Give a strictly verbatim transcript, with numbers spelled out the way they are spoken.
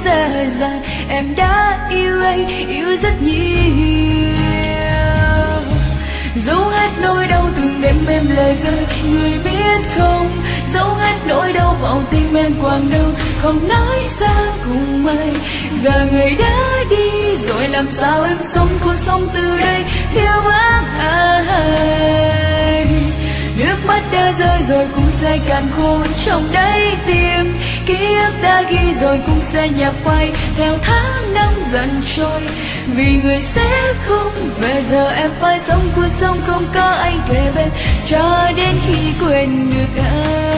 sẽ dài. Em đã yêu anh, yêu rất nhiều, dấu hết nỗi đau từng đêm em lời rơi. Người biết không, dấu hết nỗi đau vào tim em quàng đâu, không nói xa cùng ai. Và người đã đi rồi làm sao em sống cuộc sống từ đây thiếu vắng ai. Nước mắt đã rơi rồi cũng sẽ cạn khô trong đáy tim, ký ức đã ghi rồi cũng sẽ nhạt phai theo tháng năm dần trôi. Vì người sẽ không về, giờ em phải sống cuộc sống không có anh kề bên cho đến khi quên được anh.